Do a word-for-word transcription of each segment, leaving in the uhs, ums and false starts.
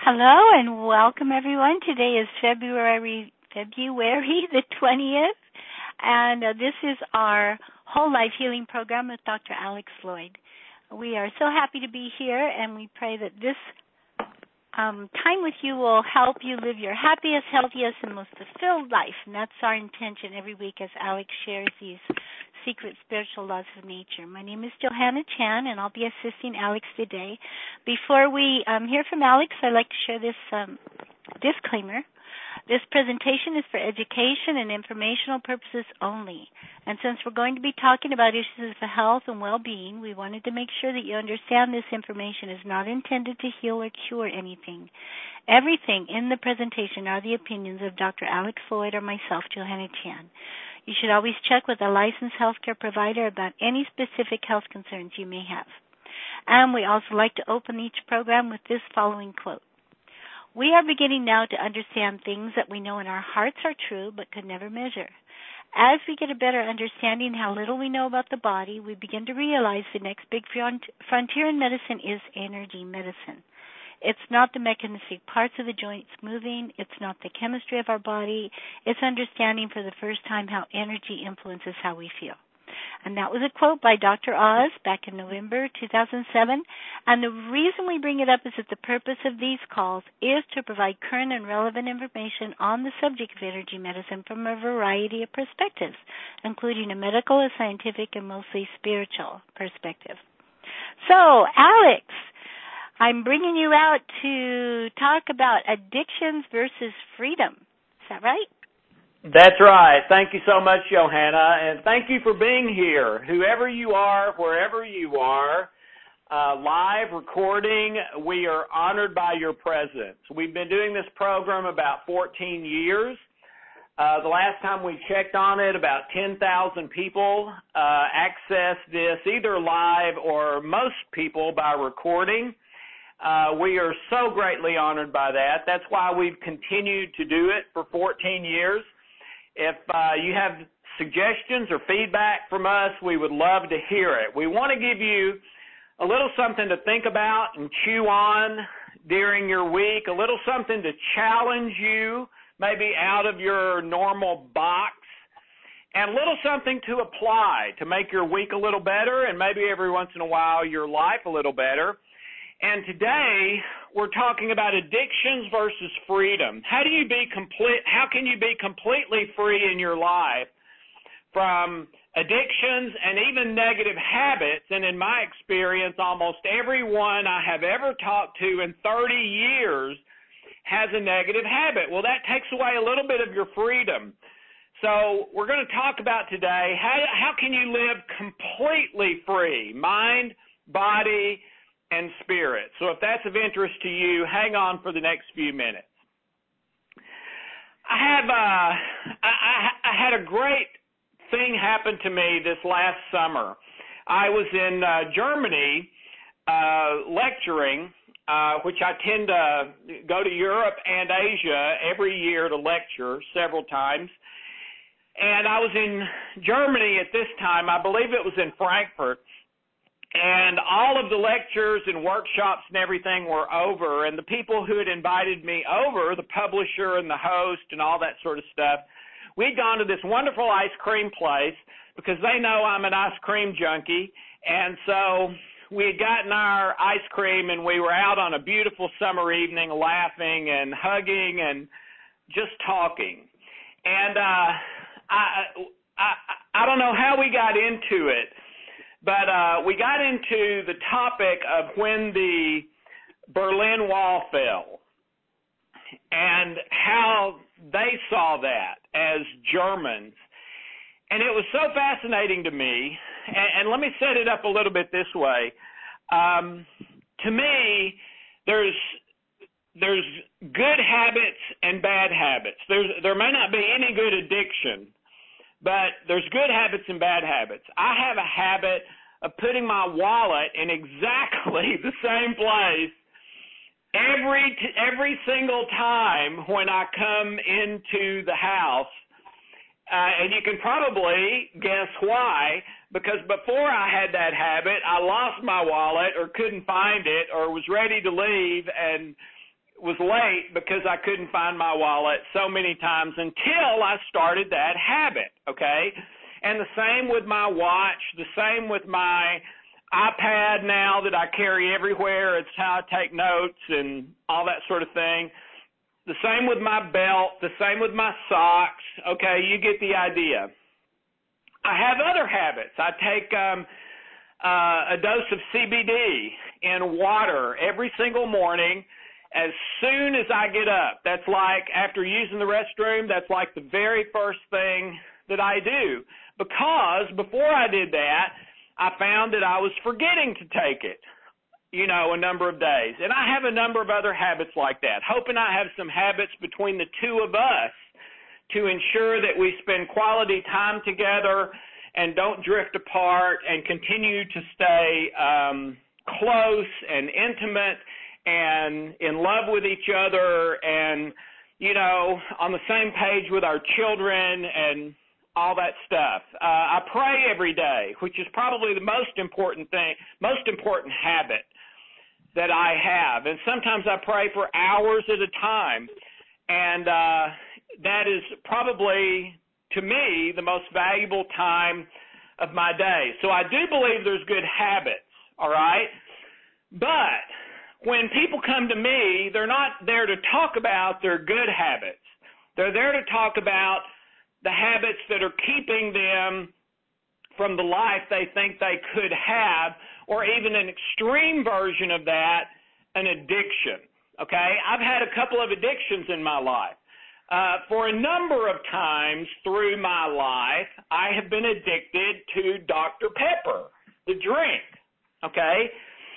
Hello and welcome everyone. Today is February February the twentieth, and uh, this is our Whole Life Healing Program with Doctor Alex Floyd. We are so happy to be here, and we pray that this um, time with you will help you live your happiest, healthiest, and most fulfilled life. And that's our intention every week as Alex shares these secret spiritual laws of nature. My name is Johanna Chan, and I'll be assisting Alex today. Before we um, hear from Alex, I'd like to share this um, disclaimer. This presentation is for education and informational purposes only. And since we're going to be talking about issues of health and well-being, we wanted to make sure that you understand this information is not intended to heal or cure anything. Everything in the presentation are the opinions of Doctor Alex Floyd or myself, Johanna Chan. You should always check with a licensed healthcare provider about any specific health concerns you may have. And we also like to open each program with this following quote. We are beginning now to understand things that we know in our hearts are true but could never measure. As we get a better understanding how little we know about the body, we begin to realize the next big frontier in medicine is energy medicine. It's not the mechanistic parts of the joints moving. It's not the chemistry of our body. It's understanding for the first time how energy influences how we feel. And that was a quote by Doctor Oz back in November two thousand seven. And the reason we bring it up is that the purpose of these calls is to provide current and relevant information on the subject of energy medicine from a variety of perspectives, including a medical, a scientific, and mostly spiritual perspective. So, Alex, I'm bringing you out to talk about addictions versus freedom. Is that right? That's right. Thank you so much, Johanna, and thank you for being here. Whoever you are, wherever you are, uh, live, recording, we are honored by your presence. We've been doing this program about fourteen years. Uh, the last time we checked on it, about ten thousand people uh, accessed this either live or most people by recording. Uh, we are so greatly honored by that. That's why we've continued to do it for fourteen years. If uh, you have suggestions or feedback from us, we would love to hear it. We want to give you a little something to think about and chew on during your week, a little something to challenge you, maybe out of your normal box, and a little something to apply to make your week a little better and maybe every once in a while your life a little better. And today we're talking about addictions versus freedom. How do you be complete? How can you be completely free in your life from addictions and even negative habits? And in my experience, almost everyone I have ever talked to in thirty years has a negative habit. Well, that takes away a little bit of your freedom. So we're going to talk about today how how can you live completely free, mind, body, and spirit. So if that's of interest to you, hang on for the next few minutes. I have uh, I, I, I had a great thing happen to me this last summer. I was in uh, Germany uh, lecturing, uh, which I tend to go to Europe and Asia every year to lecture several times. And I was in Germany at this time. I believe it was in Frankfurt. And all of the lectures and workshops and everything were over, and the people who had invited me over, the publisher and the host and all that sort of stuff, we'd gone to this wonderful ice cream place because they know I'm an ice cream junkie, and so we had gotten our ice cream, and we were out on a beautiful summer evening laughing and hugging and just talking. And uh, I, I, I don't know how we got into it, but uh, we got into the topic of when the Berlin Wall fell and how they saw that as Germans. And it was so fascinating to me, and, and let me set it up a little bit this way. Um, to me, there's there's good habits and bad habits. There's there may not be any good addiction, but there's good habits and bad habits. I have a habit of putting my wallet in exactly the same place every t- every single time when I come into the house. Uh, and you can probably guess why, because before I had that habit, I lost my wallet or couldn't find it or was ready to leave and was late because I couldn't find my wallet so many times until I started that habit, okay? And the same with my watch, the same with my iPad now that I carry everywhere. It's how I take notes and all that sort of thing. The same with my belt, the same with my socks. Okay, you get the idea. I have other habits. I take um, uh, a dose of C B D in water every single morning as soon as I get up. That's like after using the restroom, that's like the very first thing that I do. Because before I did that, I found that I was forgetting to take it, you know, a number of days. And I have a number of other habits like that, hoping I have some habits between the two of us to ensure that we spend quality time together and don't drift apart and continue to stay um, close and intimate and in love with each other and, you know, on the same page with our children and all that stuff. Uh, I pray every day, which is probably the most important thing, most important habit that I have. And sometimes I pray for hours at a time. And uh, that is probably, to me, the most valuable time of my day. So I do believe there's good habits, all right? But when people come to me, they're not there to talk about their good habits. They're there to talk about the habits that are keeping them from the life they think they could have, or even an extreme version of that, an addiction, okay? I've had a couple of addictions in my life. Uh, for a number of times through my life, I have been addicted to Doctor Pepper, the drink, okay?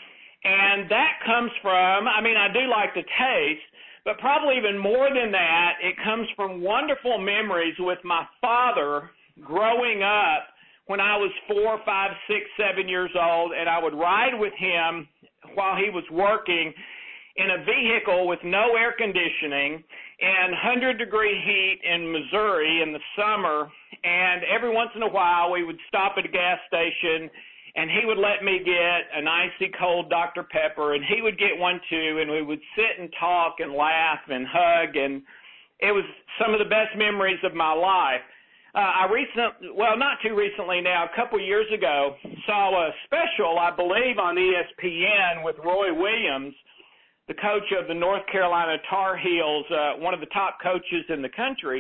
And that comes from, I mean, I do like the taste, but probably even more than that, it comes from wonderful memories with my father growing up when I was four, five, six, seven years old, and I would ride with him while he was working in a vehicle with no air conditioning and one hundred degree heat in Missouri in the summer, and every once in a while we would stop at a gas station and he would let me get an icy cold Doctor Pepper, and he would get one too, and we would sit and talk and laugh and hug, and it was some of the best memories of my life. Uh, I recently, well, not too recently now, a couple years ago, saw a special, I believe, on E S P N with Roy Williams, the coach of the North Carolina Tar Heels, uh, one of the top coaches in the country.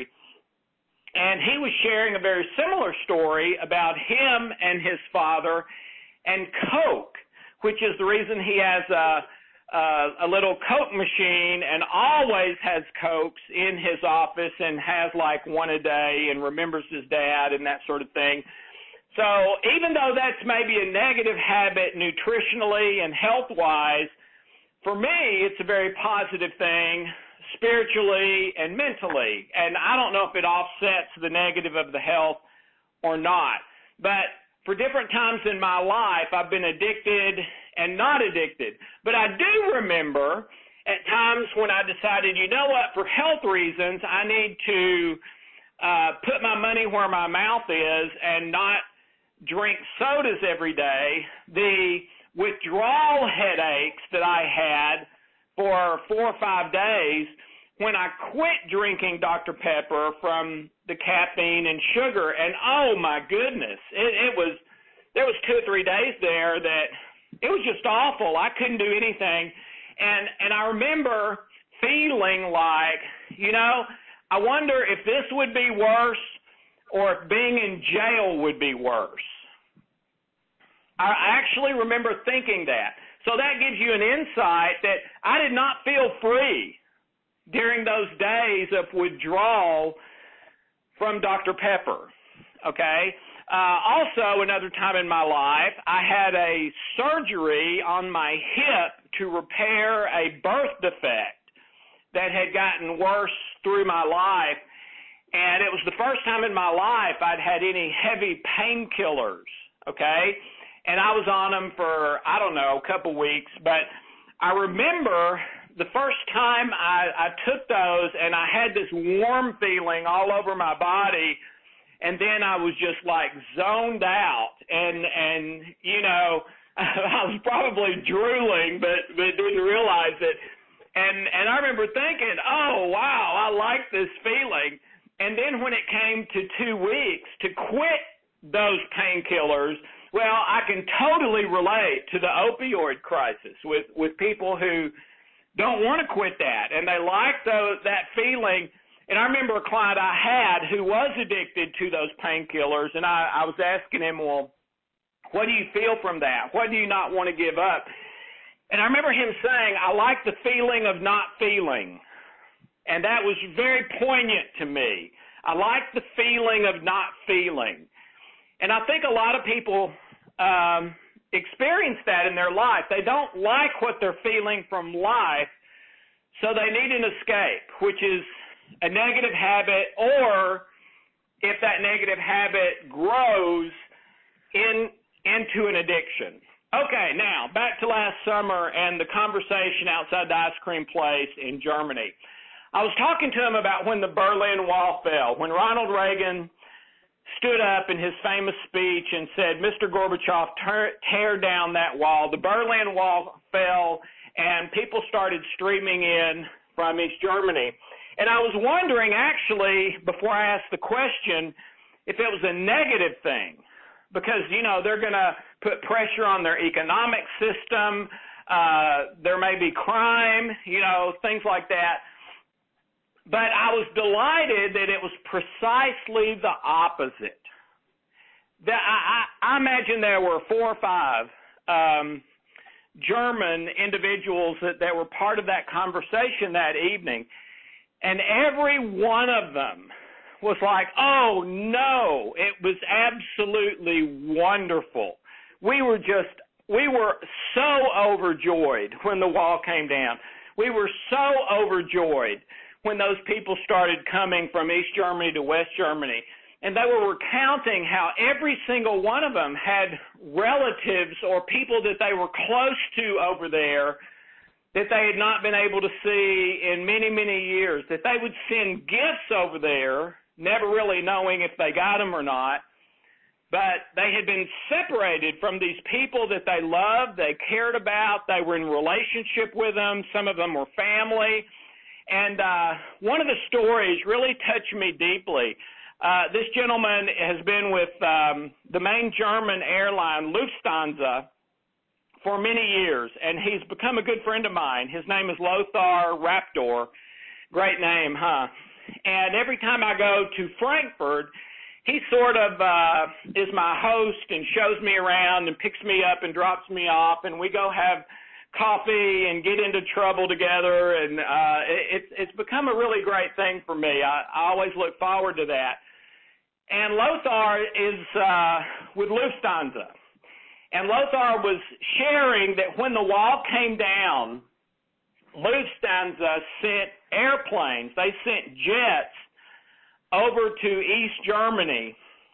And he was sharing a very similar story about him and his father and Coke, which is the reason he has a, a, a little Coke machine and always has Cokes in his office and has like one a day and remembers his dad and that sort of thing. So even though that's maybe a negative habit nutritionally and health-wise, for me, it's a very positive thing spiritually and mentally. And I don't know if it offsets the negative of the health or not. But for different times in my life, I've been addicted and not addicted. But I do remember at times when I decided, you know what, for health reasons, I need to uh, put my money where my mouth is and not drink sodas every day. The withdrawal headaches that I had for four or five days when I quit drinking Doctor Pepper from the caffeine and sugar, and oh my goodness, it, it was, there was two or three days there that it was just awful. I couldn't do anything, and and I remember feeling like, you know, I wonder if this would be worse or if being in jail would be worse. I actually remember thinking that. So that gives you an insight that I did not feel free during those days of withdrawal from Doctor Pepper, okay? Uh, also, another time in my life, I had a surgery on my hip to repair a birth defect that had gotten worse through my life, and it was the first time in my life I'd had any heavy painkillers, okay? And I was on them for, I don't know, a couple weeks, but I remember the first time I, I took those and I had this warm feeling all over my body, and then I was just like zoned out, and, and you know, I was probably drooling, but, but didn't realize it. And and I remember thinking, oh, wow, I like this feeling. And then when it came to two weeks to quit those painkillers, well, I can totally relate to the opioid crisis with, with people who don't want to quit that, and they like those, that feeling. And I remember a client I had who was addicted to those painkillers, and I, I was asking him, well, what do you feel from that? What do you not want to give up? And I remember him saying, I like the feeling of not feeling. And that was very poignant to me. I like the feeling of not feeling. And I think a lot of people um, experience that in their life. They don't like what they're feeling from life, so they need an escape, which is a negative habit, or if that negative habit grows in into an addiction. Okay, now, back to last summer and the conversation outside the ice cream place in Germany. I was talking to him about when the Berlin Wall fell, when Ronald Reagan stood up in his famous speech and said, Mister Gorbachev, tear, tear down that wall. The Berlin Wall fell, and people started streaming in from East Germany. And I was wondering, actually, before I asked the question, if it was a negative thing. Because, you know, they're going to put pressure on their economic system. Uh, there may be crime, you know, things like that. But I was delighted that it was precisely the opposite. That I, I, I imagine there were four or five um, German individuals that, that were part of that conversation that evening. And every one of them was like, oh, no, it was absolutely wonderful. We were just, we were so overjoyed when the wall came down. We were so overjoyed when those people started coming from East Germany to West Germany. And they were recounting how every single one of them had relatives or people that they were close to over there that they had not been able to see in many, many years, that they would send gifts over there, never really knowing if they got them or not. But they had been separated from these people that they loved, they cared about, they were in relationship with them, some of them were family. And uh, one of the stories really touched me deeply. Uh, this gentleman has been with um, the main German airline, Lufthansa, for many years, and he's become a good friend of mine. His name is Lothar Raptor. Great name, huh? And every time I go to Frankfurt, he sort of uh, is my host and shows me around and picks me up and drops me off, and we go have coffee and get into trouble together, and uh, it, it's become a really great thing for me. I, I always look forward to that. And Lothar is uh, with Lufthansa. And Lothar was sharing that when the wall came down, Lufthansa sent airplanes, they sent jets over to East Germany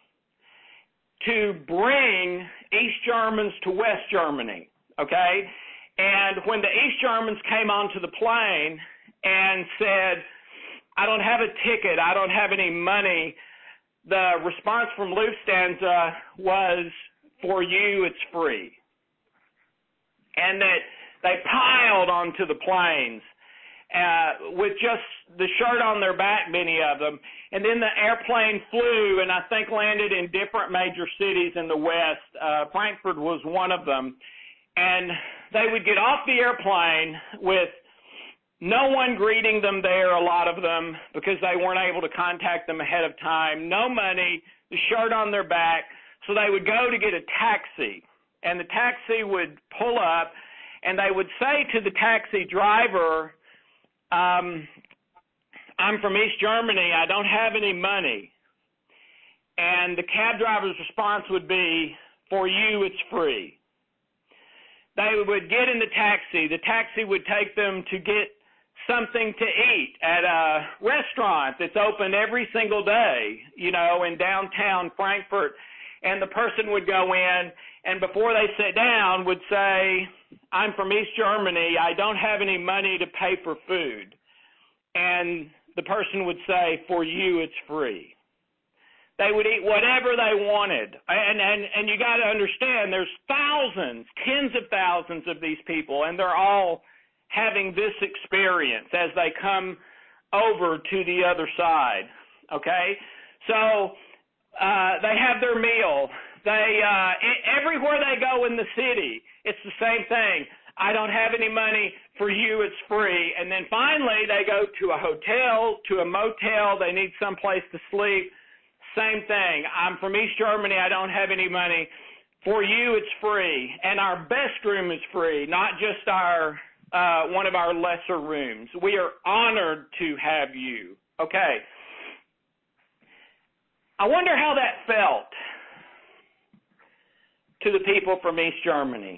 to bring East Germans to West Germany, okay? And when the East Germans came onto the plane and said, I don't have a ticket, I don't have any money, the response from Lufthansa was, for you, it's free. And that they piled onto the planes uh, with just the shirt on their back, many of them. And then the airplane flew and I think landed in different major cities in the West. Uh, Frankfurt was one of them. And they would get off the airplane with no one greeting them there, a lot of them, because they weren't able to contact them ahead of time, no money, the shirt on their back. So they would go to get a taxi, and the taxi would pull up, and they would say to the taxi driver, um, I'm from East Germany, I don't have any money. And the cab driver's response would be, for you, it's free. They would get in the taxi. The taxi would take them to get something to eat at a restaurant that's open every single day, you know, in downtown Frankfurt. And the person would go in, and before they sit down would say, I'm from East Germany, I don't have any money to pay for food. And the person would say, for you, it's free. They would eat whatever they wanted. And, and, and you got to understand, there's thousands, tens of thousands of these people, and they're all having this experience as they come over to the other side, okay? So uh, they have their meal. They uh, everywhere they go in the city, it's the same thing. I don't have any money. For you, it's free. And then finally, they go to a hotel, to a motel. They need someplace to sleep. Same thing. I'm from East Germany. I don't have any money. For you, it's free. And our best room is free, not just our uh, one of our lesser rooms. We are honored to have you. Okay. I wonder how that felt to the people from East Germany.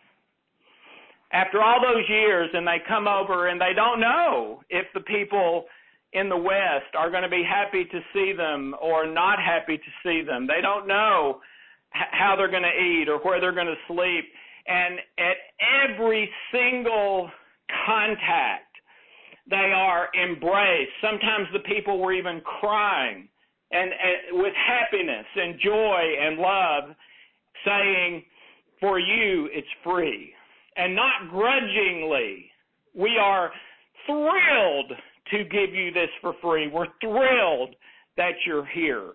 After all those years, and they come over and they don't know if the people in the West are going to be happy to see them or not happy to see them. They don't know how they're going to eat or where they're going to sleep. And at every single contact, they are embraced. Sometimes the people were even crying and, and with happiness and joy and love, saying, for you, it's free. And not grudgingly. We are thrilled to give you this for free. We're thrilled that you're here.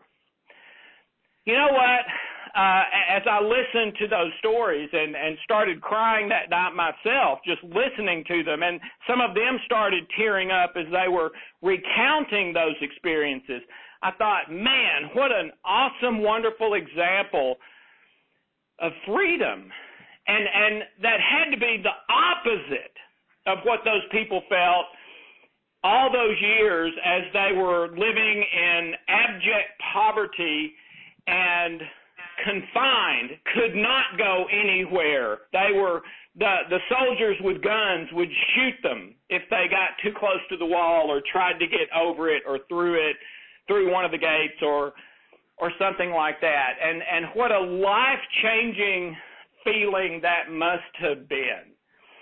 You know what? Uh, as I listened to those stories and, and started crying that night myself, just listening to them, and some of them started tearing up as they were recounting those experiences, I thought, man, what an awesome, wonderful example of freedom. And and that had to be the opposite of what those people felt all those years as they were living in abject poverty and confined, could not go anywhere. They were, the, the soldiers with guns would shoot them if they got too close to the wall or tried to get over it or through it, through one of the gates or or something like that. And and what a life-changing feeling that must have been.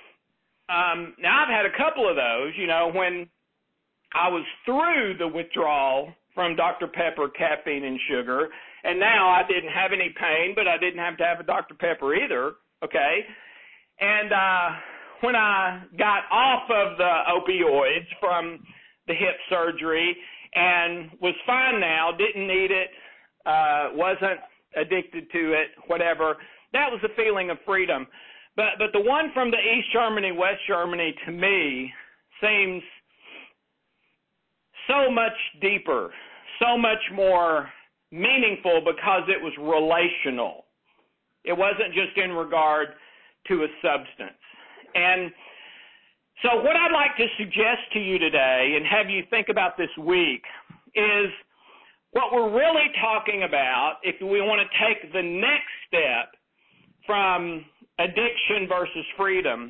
Um, now, I've had a couple of those, you know, when I was through the withdrawal from Doctor Pepper, caffeine, and sugar, and now I didn't have any pain, but I didn't have to have a Doctor Pepper either, okay? And uh, when I got off of the opioids from the hip surgery and was fine now, didn't need it, uh, wasn't addicted to it, whatever, that was a feeling of freedom. But but the one from the East Germany, West Germany, to me, seems so much deeper, so much more meaningful because it was relational. It wasn't just in regard to a substance. And so what I'd like to suggest to you today and have you think about this week is what we're really talking about if we want to take the next step from addiction versus freedom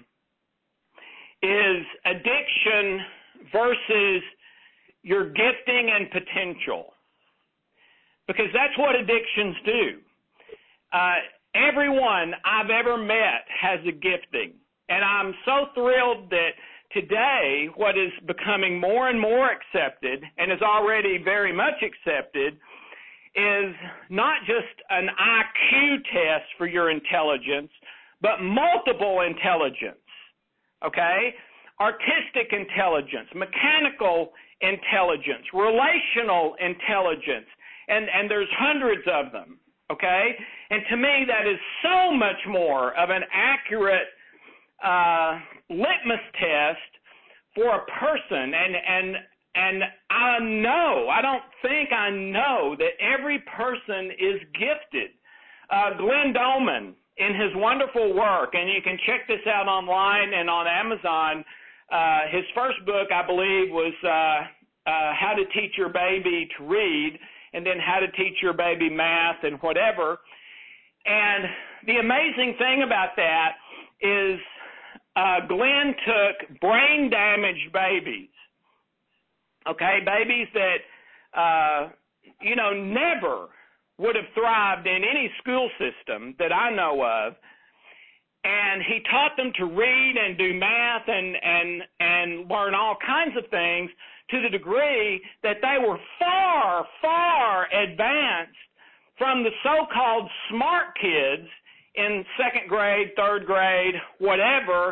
is addiction versus your gifting and potential. Because that's what addictions do. Uh, everyone I've ever met has a gifting. And I'm so thrilled that today what is becoming more and more accepted and is already very much accepted is not just an I Q test for your intelligence, but multiple intelligence, okay? Artistic intelligence, mechanical intelligence, relational intelligence, and, and there's hundreds of them, okay? And to me, that is so much more of an accurate uh, litmus test for a person, and and And I know, I don't think I know that every person is gifted. Uh, Glenn Dolman, in his wonderful work, and you can check this out online and on Amazon, uh, his first book, I believe, was uh, uh, How to Teach Your Baby to Read, and then How to Teach Your Baby Math and whatever. And the amazing thing about that is uh, Glenn took brain-damaged babies, okay, babies that, uh, you know, never would have thrived in any school system that I know of, and he taught them to read and do math and, and, and learn all kinds of things to the degree that they were far, far advanced from the so-called smart kids in second grade, third grade, whatever,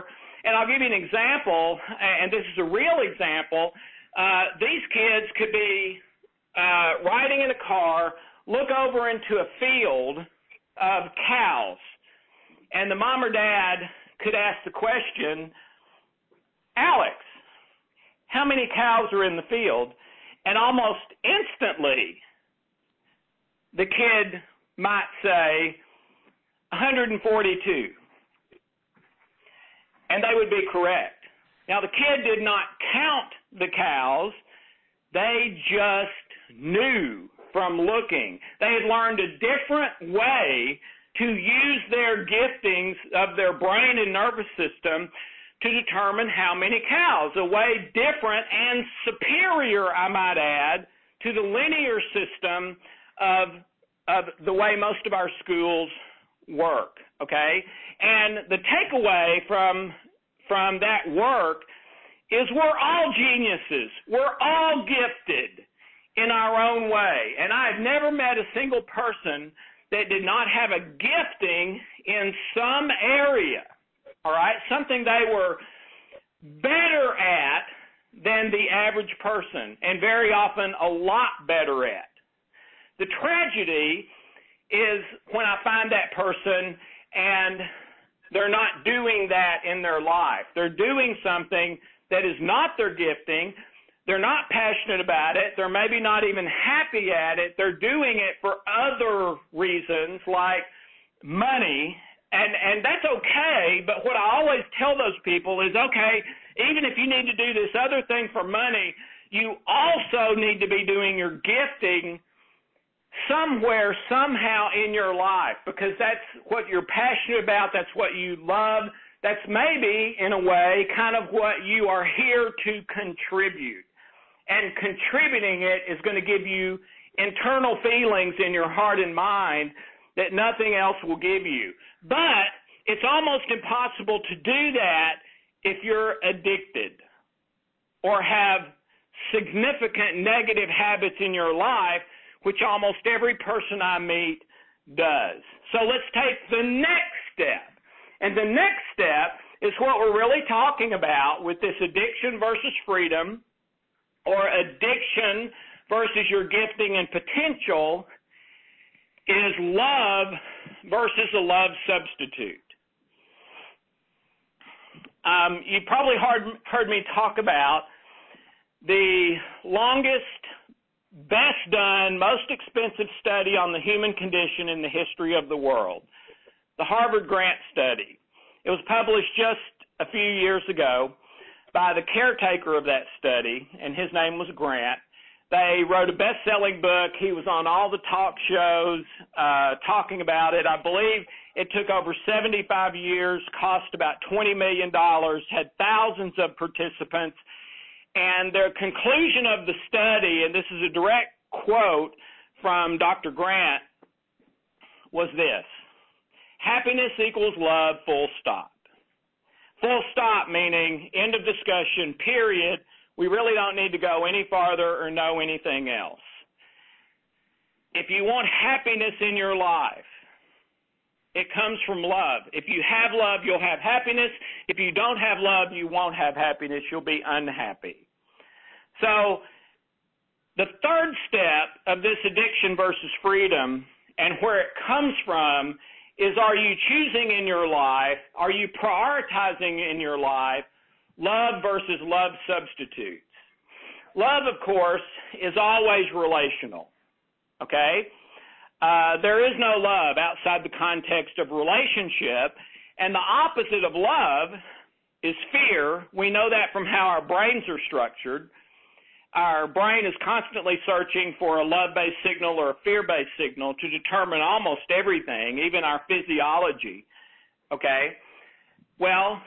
And I'll give you an example, and this is a real example. Uh, these kids could be uh, riding in a car, look over into a field of cows, and the mom or dad could ask the question, Alex, how many cows are in the field? And almost instantly, the kid might say, one hundred forty-two. And they would be correct. Now, the kid did not count the cows. They just knew from looking. They had learned a different way to use their giftings of their brain and nervous system to determine how many cows, a way different and superior, I might add, to the linear system of, of the way most of our schools work, okay? And the takeaway from, from that work is we're all geniuses. We're all gifted in our own way. And I've never met a single person that did not have a gifting in some area, all right, something they were better at than the average person, and very often a lot better at. The tragedy is when I find that person and they're not doing that in their life. They're doing something that is not their gifting. They're not passionate about it. They're maybe not even happy at it. They're doing it for other reasons like money, and, and that's okay, but what I always tell those people is, okay, even if you need to do this other thing for money, you also need to be doing your gifting somewhere, somehow in your life, because that's what you're passionate about, that's what you love, that's maybe, in a way, kind of what you are here to contribute. And contributing it is going to give you internal feelings in your heart and mind that nothing else will give you. But it's almost impossible to do that if you're addicted or have significant negative habits in your life, which almost every person I meet does. So let's take the next step. And the next step is what we're really talking about with this addiction versus freedom, or addiction versus your gifting and potential, is love versus a love substitute. Um, you probably heard, heard me talk about the longest, best done, most expensive study on the human condition in the history of the world, the Harvard Grant Study. It was published just a few years ago by the caretaker of that study, and his name was Grant. They wrote a best-selling book. He was on all the talk shows uh, talking about it. I believe it took over seventy-five years, cost about twenty million dollars, had thousands of participants. And their conclusion of the study, and this is a direct quote from Doctor Grant, was this: happiness equals love, full stop. Full stop meaning end of discussion, period. We really don't need to go any farther or know anything else. If you want happiness in your life, it comes from love. If you have love, you'll have happiness. If you don't have love, you won't have happiness. You'll be unhappy. So the third step of this addiction versus freedom, and where it comes from, is, are you choosing in your life, are you prioritizing in your life love versus love substitutes? Love, of course, is always relational, okay? Uh, there is no love outside the context of relationship, and the opposite of love is fear. We know that from how our brains are structured. Our brain is constantly searching for a love-based signal or a fear-based signal to determine almost everything, even our physiology, okay? Well,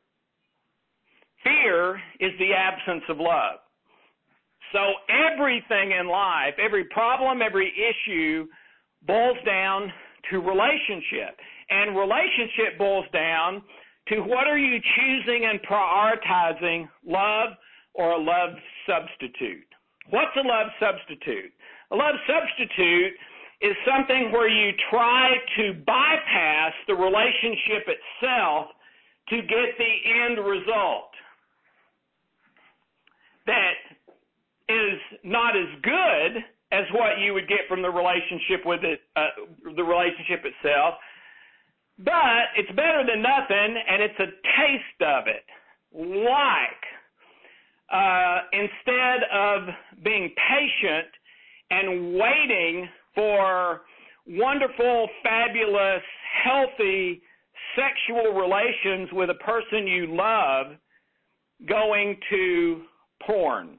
fear is the absence of love. So everything in life, every problem, every issue boils down to relationship. And relationship boils down to what are you choosing and prioritizing, love or a love substitute. What's a love substitute? A love substitute is something where you try to bypass the relationship itself to get the end result that is not as good as what you would get from the relationship with it, uh, the relationship itself, but it's better than nothing, and it's a taste of it. Like, uh, instead of being patient and waiting for wonderful, fabulous, healthy sexual relations with a person you love, going to porn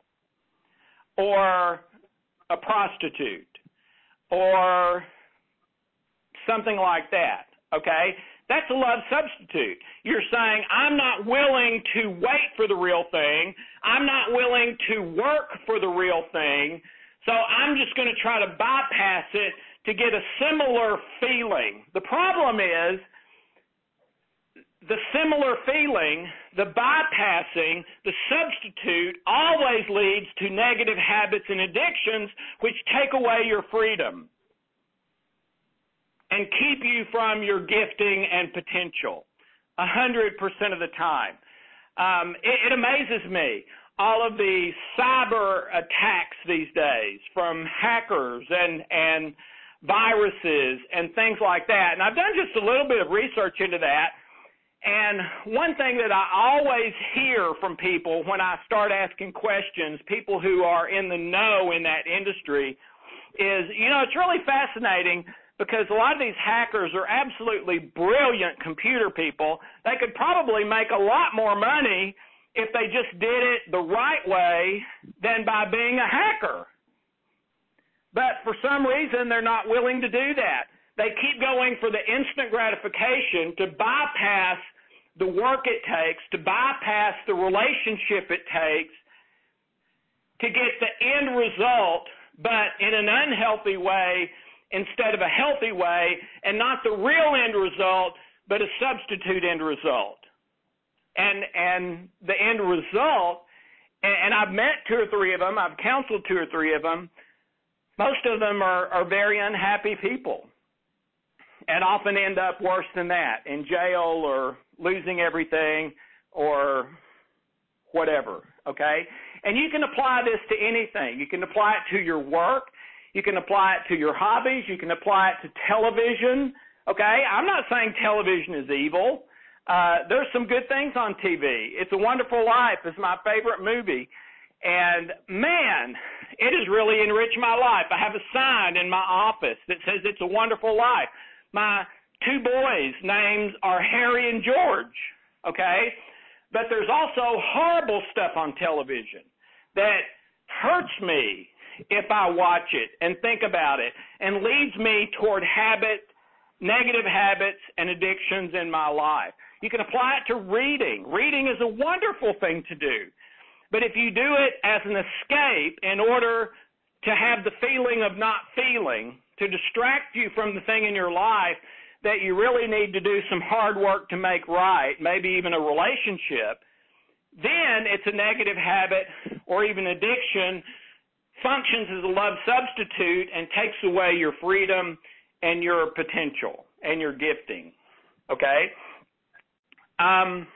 or a prostitute or something like that, okay? That's a love substitute. You're saying, I'm not willing to wait for the real thing. I'm not willing to work for the real thing, so I'm just going to try to bypass it to get a similar feeling. The problem is, the similar feeling, the bypassing, the substitute always leads to negative habits and addictions which take away your freedom and keep you from your gifting and potential a hundred percent of the time. Um, it, it amazes me, all of the cyber attacks these days from hackers and, and viruses and things like that. And I've done just a little bit of research into that. And one thing that I always hear from people when I start asking questions, people who are in the know in that industry, is, you know, it's really fascinating because a lot of these hackers are absolutely brilliant computer people. They could probably make a lot more money if they just did it the right way than by being a hacker. But for some reason, they're not willing to do that. They keep going for the instant gratification to bypass the work it takes, to bypass the relationship it takes to get the end result, but in an unhealthy way instead of a healthy way, and not the real end result, but a substitute end result. And and the end result, and, and I've met two or three of them, I've counseled two or three of them, most of them are, are very unhappy people and often end up worse than that, in jail or losing everything or whatever, okay? And you can apply this to anything. You can apply it to your work. You can apply it to your hobbies. You can apply it to television, okay? I'm not saying television is evil. Uh, there's some good things on T V. It's a Wonderful Life. It's my favorite movie. And, man, it has really enriched my life. I have a sign in my office that says it's a wonderful life. My two boys' names are Harry and George, okay? But there's also horrible stuff on television that hurts me if I watch it and think about it and leads me toward habit, negative habits and addictions in my life. You can apply it to reading. Reading is a wonderful thing to do. But if you do it as an escape in order to have the feeling of not feeling, to distract you from the thing in your life that you really need to do some hard work to make right, maybe even a relationship, then it's a negative habit or even addiction, functions as a love substitute and takes away your freedom and your potential and your gifting, okay? Um,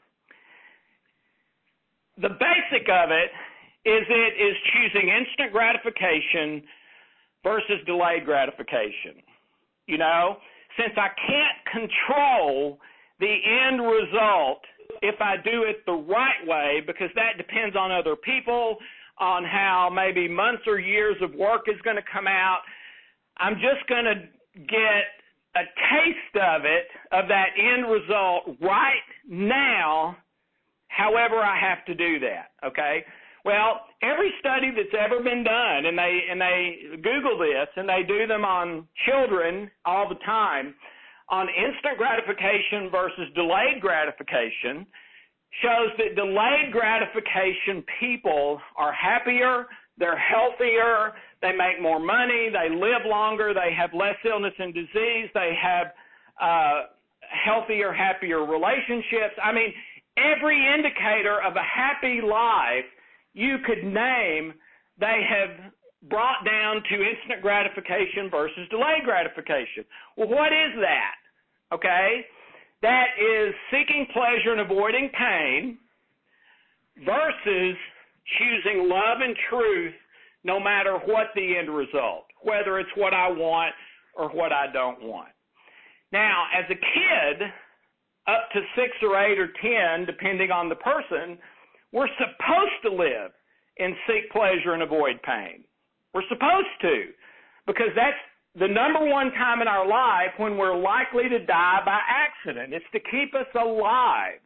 the basic of it is it is choosing instant gratification versus delayed gratification. You know, since I can't control the end result if I do it the right way, because that depends on other people, on how maybe months or years of work is going to come out, I'm just going to get a taste of it, of that end result right now, however I have to do that, okay? Well, every study that's ever been done, and they and they Google this, and they do them on children all the time, on instant gratification versus delayed gratification, shows that delayed gratification people are happier, they're healthier, they make more money, they live longer, they have less illness and disease, they have uh, healthier, happier relationships. I mean, every indicator of a happy life you could name, they have brought down to instant gratification versus delayed gratification. Well, what is that? Okay? that is seeking pleasure and avoiding pain versus choosing love and truth no matter what the end result, whether it's what I want or what I don't want. Now, as a kid, up to six or eight or ten, depending on the person, we're supposed to live and seek pleasure and avoid pain. We're supposed to, because that's the number one time in our life when we're likely to die by accident. It's to keep us alive.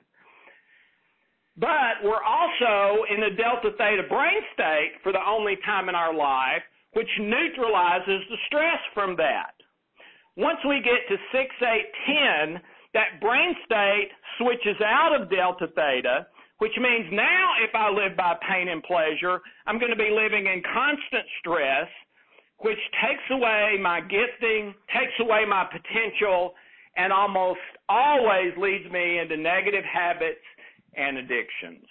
But we're also in a delta theta brain state for the only time in our life, which neutralizes the stress from that. Once we get to six, eight, ten, that brain state switches out of delta theta, which means now if I live by pain and pleasure, I'm going to be living in constant stress, which takes away my gifting, takes away my potential, and almost always leads me into negative habits and addictions.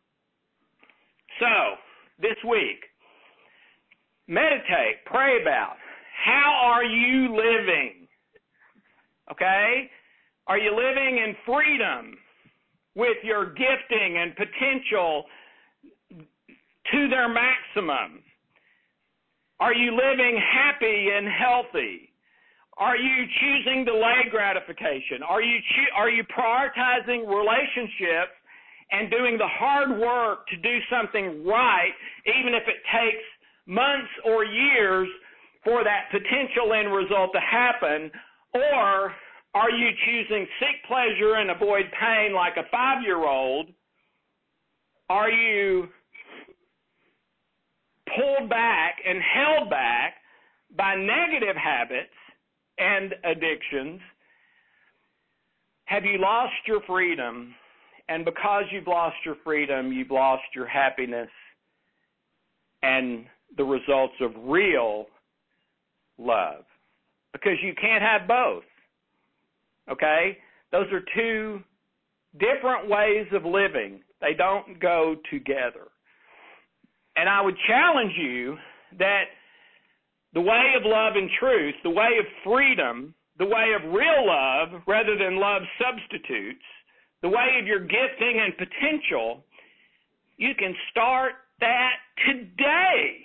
So, this week, meditate, pray about how are you living? Okay? Are you living in freedom with your gifting and potential to their maximum? Are you living happy and healthy? Are you choosing delayed gratification? Are you cho- are you prioritizing relationships and doing the hard work to do something right, even if it takes months or years for that potential end result to happen? Or are you choosing seek pleasure and avoid pain like a five-year-old? Are you pulled back and held back by negative habits and addictions? Have you lost your freedom? And because you've lost your freedom, you've lost your happiness and the results of real love. Because you can't have both. Okay? Those are two different ways of living. They don't go together. And I would challenge you that the way of love and truth, the way of freedom, the way of real love rather than love substitutes, the way of your gifting and potential, you can start that today.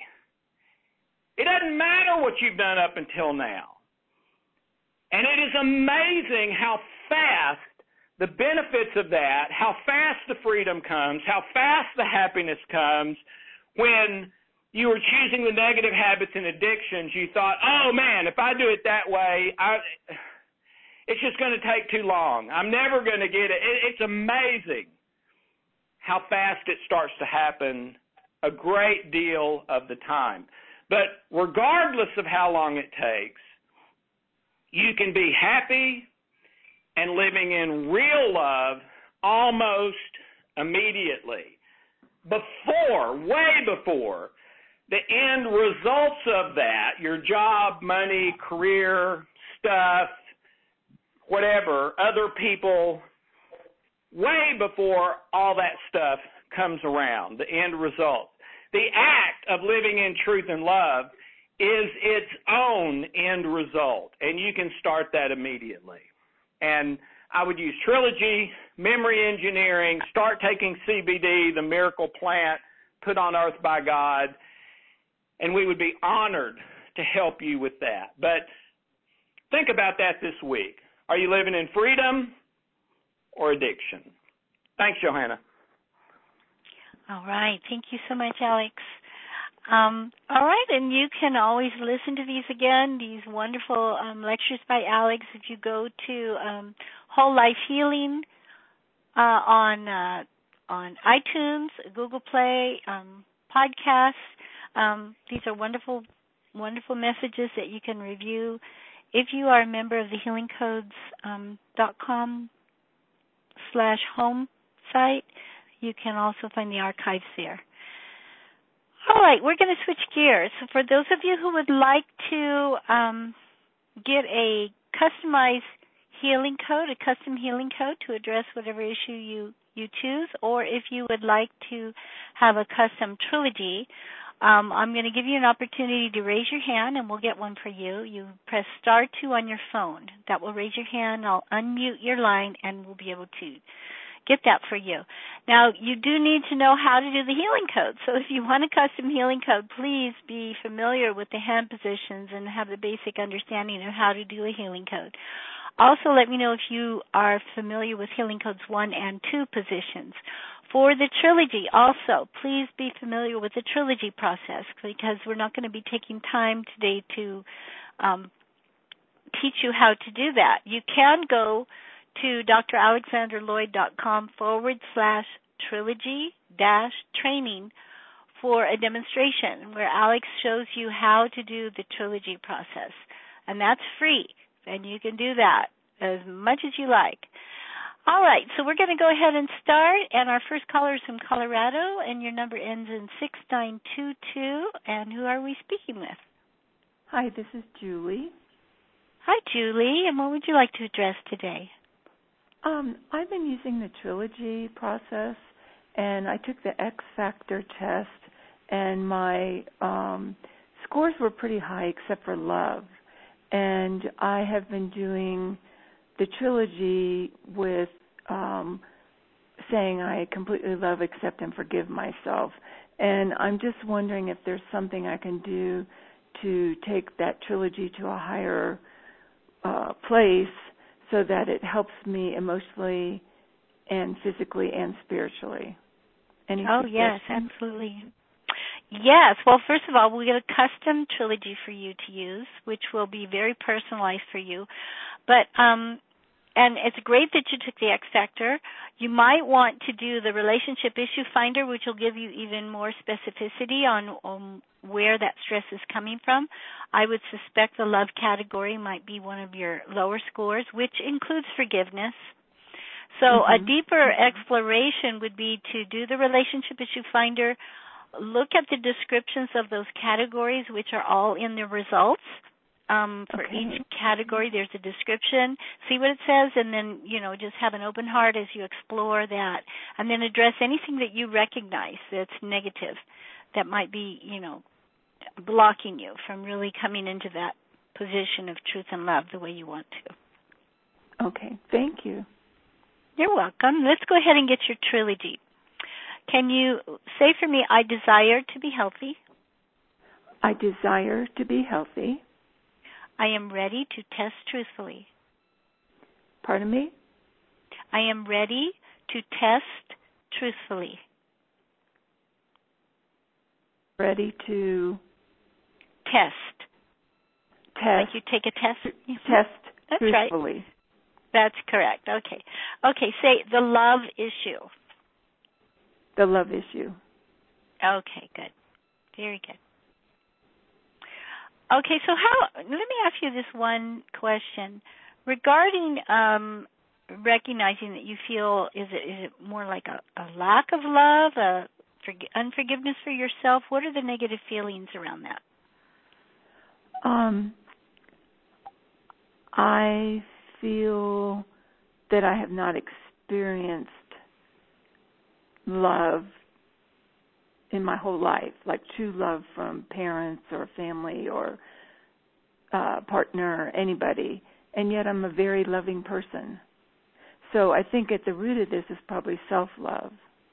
It doesn't matter what you've done up until now. And it is amazing how fast the benefits of that, how fast the freedom comes, how fast the happiness comes when you were choosing the negative habits and addictions. You thought, oh man, if I do it that way, I, it's just going to take too long. I'm never going to get it. it. It's amazing how fast it starts to happen a great deal of the time. But regardless of how long it takes, you can be happy and living in real love almost immediately. Before, way before, the end results of that, your job, money, career, stuff, whatever, other people, way before all that stuff comes around, the end result. The act of living in truth and love is its own end result, and you can start that immediately. And I would use Trilogy, memory engineering, start taking C B D, the miracle plant put on earth by God, and we would be honored to help you with that. But think about that this week. Are you living in freedom or addiction? Thanks, Johanna. All right. Thank you so much, Alex. Um, all right, and you can always listen to these again, these wonderful um, lectures by Alex, if you go to um, Whole Life Healing uh, on uh, on iTunes, Google Play, um, podcasts. Um, these are wonderful, wonderful messages that you can review. If you are a member of the healing codes dot com slash home site, you can also find the archives there. All right, we're going to switch gears. For those of you who would like to um, get a customized healing code, a custom healing code to address whatever issue you, you choose, or if you would like to have a custom trilogy Um, I'm going to give you an opportunity to raise your hand, and we'll get one for you. You press star two on your phone. That will raise your hand. I'll unmute your line, and we'll be able to get that for you. Now, you do need to know how to do the healing code. So if you want a custom healing code, please be familiar with the hand positions and have the basic understanding of how to do a healing code. Also, let me know if you are familiar with healing codes one and two positions. For the trilogy, also, please be familiar with the trilogy process, because we're not going to be taking time today to um, teach you how to do that. You can go to dralexanderloyd.com forward slash trilogy dash training for a demonstration where Alex shows you how to do the trilogy process. And that's free, and you can do that as much as you like. All right, so we're going to go ahead and start, and our first caller is from Colorado, and your number ends in six nine two two, and who are we speaking with? Hi, this is Julie. Hi, Julie, and what would you like to address today? Um, I've been using the trilogy process, and I took the X Factor test, and my um, scores were pretty high except for love. And I have been doing the trilogy with um, saying I completely love, accept, and forgive myself. And I'm just wondering if there's something I can do to take that trilogy to a higher uh, place so that it helps me emotionally and physically and spiritually. Any oh, yes, absolutely. Yes. Well, first of all, we'll get a custom trilogy for you to use, which will be very personalized for you. But um, and it's great that you took the X Factor. You might want to do the Relationship Issue Finder, which will give you even more specificity on, on where that stress is coming from. I would suspect the love category might be one of your lower scores, which includes forgiveness. So mm-hmm. a deeper exploration would be to do the Relationship Issue Finder, look at the descriptions of those categories, which are all in the results. Um, for okay. each category, there's a description. See what it says, and then, you know, just have an open heart as you explore that. And then address anything that you recognize that's negative, that might be, you know, blocking you from really coming into that position of truth and love the way you want to. Okay. Thank you. You're welcome. Let's go ahead and get your trilogy. Can you say for me, I desire to be healthy? I desire to be healthy. I am ready to test truthfully. Pardon me? I am ready to test truthfully. Ready to test. Test. Like you take a test? Test That's truthfully. Right. That's correct. Okay. Okay, say the love issue. The love issue. Okay, good. Very good. Okay, so how? Let me ask you this one question regarding um, recognizing that you feel is it is it more like a, a lack of love, a forg- unforgiveness for yourself? What are the negative feelings around that? Um, I feel that I have not experienced love in my whole life, like true love from parents or family or uh, partner or anybody, and yet I'm a very loving person. So I think at the root of this is probably self-love.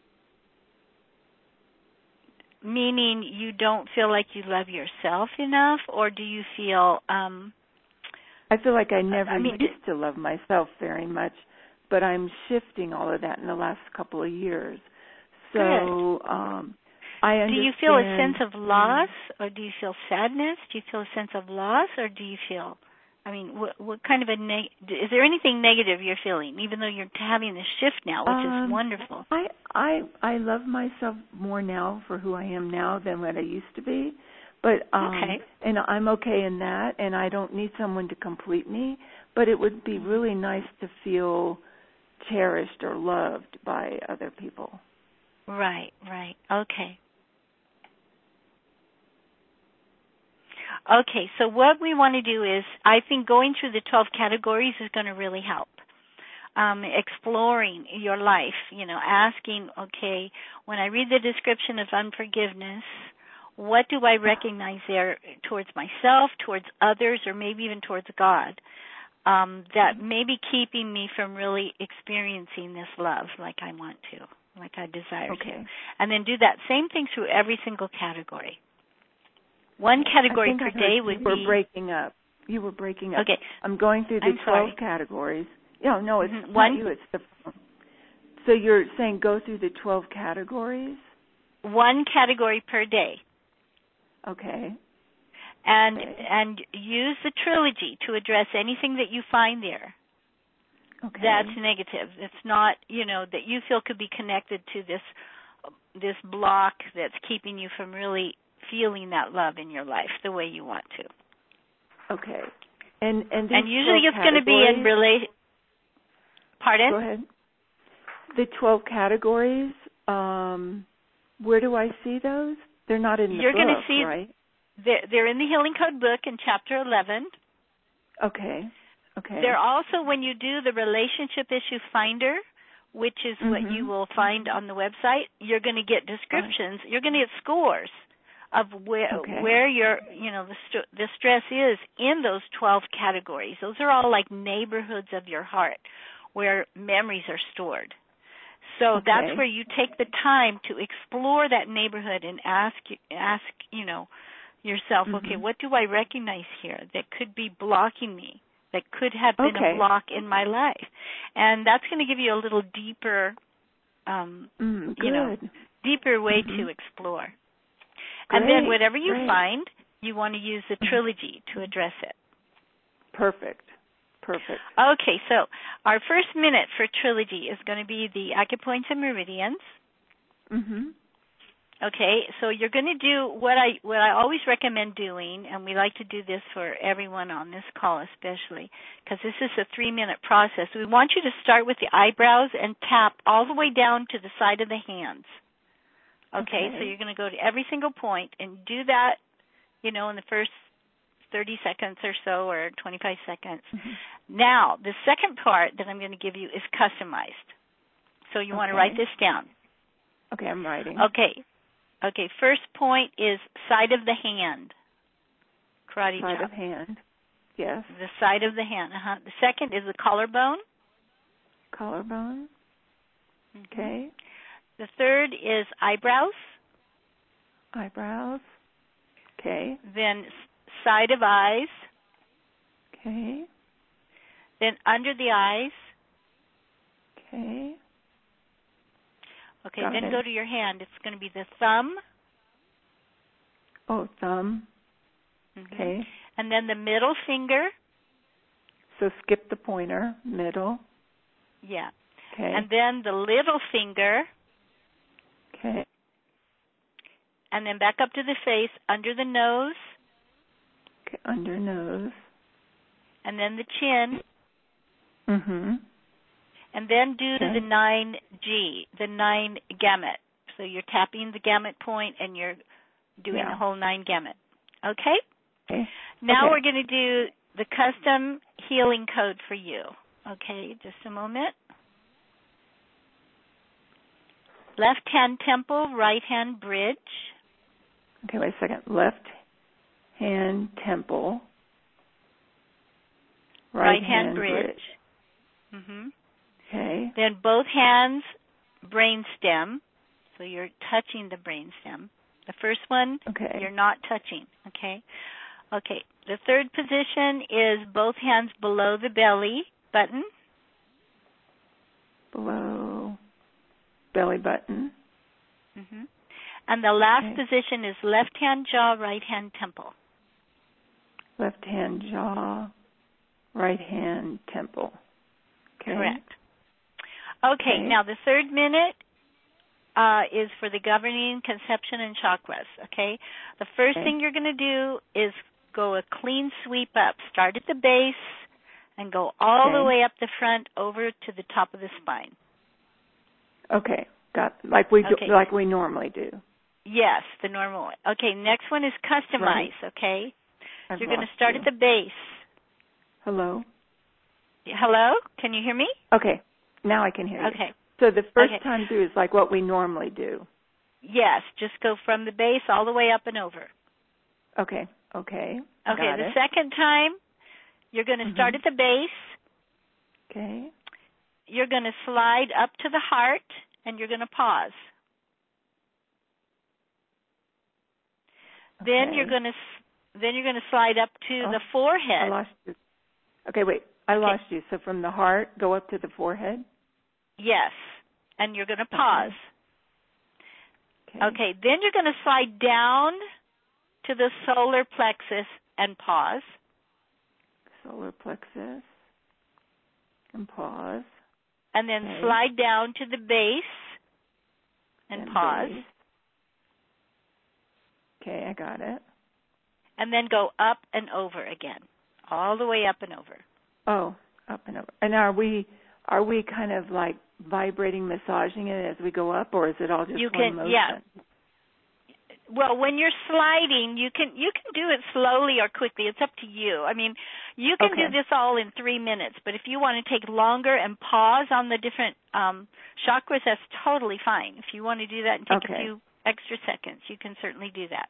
Meaning you don't feel like you love yourself enough, or do you feel... Um, I feel like I never I mean, used to love myself very much, but I'm shifting all of that in the last couple of years. So um, I understand. Do you feel a sense of loss, or do you feel sadness? Do you feel a sense of loss, or do you feel, I mean, what, what kind of a, neg- is there anything negative you're feeling, even though you're having this shift now, which um, is wonderful? I, I I love myself more now for who I am now than what I used to be. But um, okay. And I'm okay in that, and I don't need someone to complete me, but it would be really nice to feel cherished or loved by other people. Right, right. Okay. Okay, so what we want to do is, I think going through the twelve categories is going to really help. Um, exploring your life, you know, asking, okay, when I read the description of unforgiveness, what do I recognize there towards myself, towards others, or maybe even towards God, um, that may be keeping me from really experiencing this love like I want to, like I desire okay. to. And then do that same thing through every single category. One category per day would be... You were be... breaking up. You were breaking up. Okay. I'm going through the I'm twelve sorry. categories. No, no, it's mm-hmm. not One, you, it's the phone. So you're saying go through the twelve categories? One category per day. Okay. And okay. and use the trilogy to address anything that you find there. Okay. That's negative. It's not, you know, that you feel could be connected to this this block that's keeping you from really feeling that love in your life the way you want to. Okay. And and, and usually it's going to be in relation. Pardon? Go ahead. The twelve categories, um, where do I see those? They're not in the You're book, going to see, right? They're, they're in the Healing Code book in chapter eleven. Okay. Okay. They're also, when you do the Relationship Issue Finder, which is mm-hmm. what you will find on the website, you're going to get descriptions. Right. You're going to get scores of where okay. where your you know the st- the stress is in those twelve categories. Those are all like neighborhoods of your heart where memories are stored. So okay. that's where you take the time to explore that neighborhood and ask ask you know yourself, mm-hmm. okay, what do I recognize here that could be blocking me, that could have been okay. a block in my life, and that's going to give you a little deeper, um, mm, you know, deeper way mm-hmm. to explore. Great. And then whatever you Great. find, you want to use the trilogy to address it. Perfect. Perfect. Okay, so our first minute for trilogy is going to be the acupoints and meridians. Mhm. Okay, so you're going to do what I what I always recommend doing, and we like to do this for everyone on this call especially, because this is a three-minute process. We want you to start with the eyebrows and tap all the way down to the side of the hands. Okay, okay. so you're going to go to every single point and do that, you know, in the first thirty seconds or so, or twenty-five seconds. Mm-hmm. Now, the second part that I'm going to give you is customized. So you okay. want to write this down. Okay, I'm writing. Okay. Okay, first point is side of the hand. Karate side chop. Side of hand, yes. The side of the hand, uh-huh. The second is the collarbone. Collarbone, okay. The third is eyebrows. Eyebrows, okay. Then side of eyes. Okay. Then under the eyes. Okay. Okay, Got then it. go to your hand. It's going to be the thumb. Oh, thumb. Mm-hmm. Okay. And then the middle finger. So skip the pointer, middle. Yeah. Okay. And then the little finger. Okay. And then back up to the face, under the nose. Okay, under nose. And then the chin. Mm-hmm. And then do okay. the nine G, the nine gamut. So you're tapping the gamut point and you're doing yeah. the whole nine gamut. Okay? Okay. Now okay. we're going to do the custom healing code for you. Okay, just a moment. Left hand temple, right hand bridge. Okay, wait a second. Left hand temple, right, right hand, hand bridge. bridge. Mm-hmm. Okay. Then both hands, brain stem. So you're touching the brain stem. The first one, okay. you're not touching. Okay. Okay. The third position is both hands below the belly button. Below belly button. Mm-hmm. And the last okay. position is left hand jaw, right hand temple. Left hand jaw, right hand temple. Okay. Correct. Okay, okay. Now the third minute uh, is for the governing conception and chakras, okay? The first okay. thing you're going to do is go a clean sweep up. Start at the base and go all okay. the way up the front over to the top of the spine. Okay, got like we okay. do, like we normally do. Yes, the normal one. Okay, next one is customize, right. okay? I've You're going to lost start you. at the base. Hello? Hello? Can you hear me? Okay, now I can hear you. Okay. So the first okay. time through is like what we normally do. Yes, just go from the base all the way up and over. Okay, okay. Okay, Got the it. second time, you're going to Mm-hmm. start at the base. Okay. You're going to slide up to the heart, and you're going to pause. Okay. Then you're going to then you're going to slide up to oh, the forehead. I lost you. Okay, wait. I okay. lost you. So from the heart, go up to the forehead? Yes, and you're going to pause. Okay. Okay. okay, then you're going to slide down to the solar plexus and pause. Solar plexus and pause. And then okay. slide down to the base and, and pause. Base. Okay, I got it. And then go up and over again, all the way up and over. Oh, up and over. And are we are we kind of like vibrating, massaging it as we go up, or is it all just you one can, motion? Yeah. Well, when you're sliding, you can you can do it slowly or quickly. It's up to you. I mean, you can okay. do this all in three minutes, but if you want to take longer and pause on the different um, chakras, that's totally fine. If you want to do that and take okay. a few extra seconds, you can certainly do that.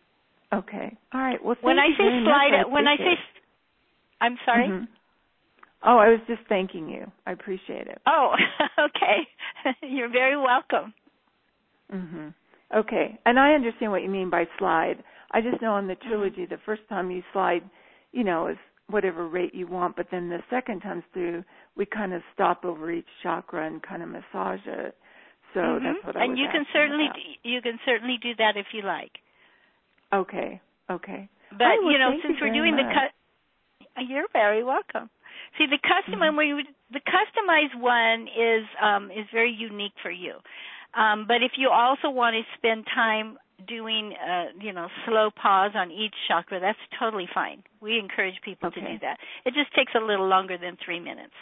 Okay. All right. Well, thank when you I say very slide, much. I when I say, it. I'm sorry. Mm-hmm. Oh, I was just thanking you. I appreciate it. Oh, okay. You're very welcome. Mhm. Okay. And I understand what you mean by slide. I just know on the trilogy, the first time you slide, you know, is whatever rate you want, but then the second time through, we kind of stop over each chakra and kind of massage it. So mm-hmm. that's what I and was you can certainly about. you can certainly do that if you like. Okay. Okay. But right, well, you know, thank since you we're very doing much. the cut, you're very welcome. See, the custom mm-hmm. when we the customized one is um, is very unique for you. Um, but if you also want to spend time doing, uh, you know, slow pause on each chakra, that's totally fine. We encourage people okay. to do that. It just takes a little longer than three minutes.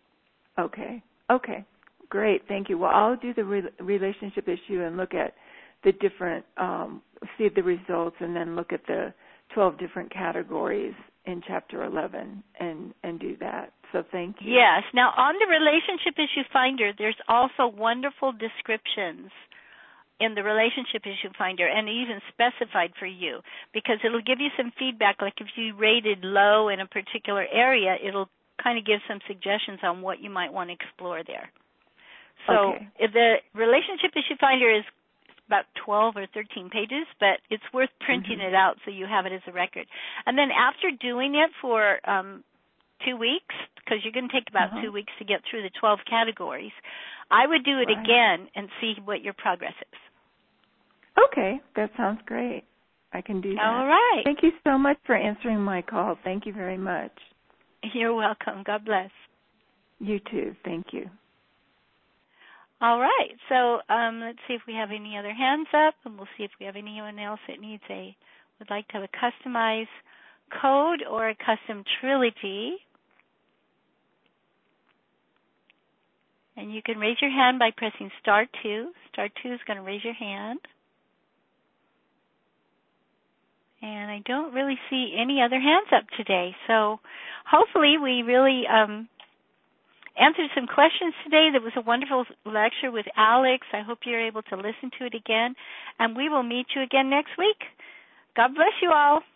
Okay. Okay. Great. Thank you. Well, I'll do the re- relationship issue and look at the different, um, see the results, and then look at the twelve different categories in Chapter eleven and, and do that. So thank you. Yes. Now, on the Relationship Issue Finder, there's also wonderful descriptions in the Relationship Issue Finder, and even specified for you, because it'll give you some feedback. Like if you rated low in a particular area, it'll kind of give some suggestions on what you might want to explore there. So okay. if the Relationship Issue Finder is about twelve or thirteen pages, but it's worth printing mm-hmm. it out so you have it as a record. And then after doing it for um, two weeks, because you're going to take about uh-huh. two weeks to get through the twelve categories, I would do it right. again and see what your progress is. Okay, that sounds great. I can do that. All right. Thank you so much for answering my call. Thank you very much. You're welcome. God bless. You too. Thank you. All right. So um, let's see if we have any other hands up, and we'll see if we have anyone else that needs a would like to have a customized code or a custom trilogy. And you can raise your hand by pressing star two. Star two is going to raise your hand. And I don't really see any other hands up today. So hopefully we really um, answered some questions today. That was a wonderful lecture with Alex. I hope you're able to listen to it again. And we will meet you again next week. God bless you all.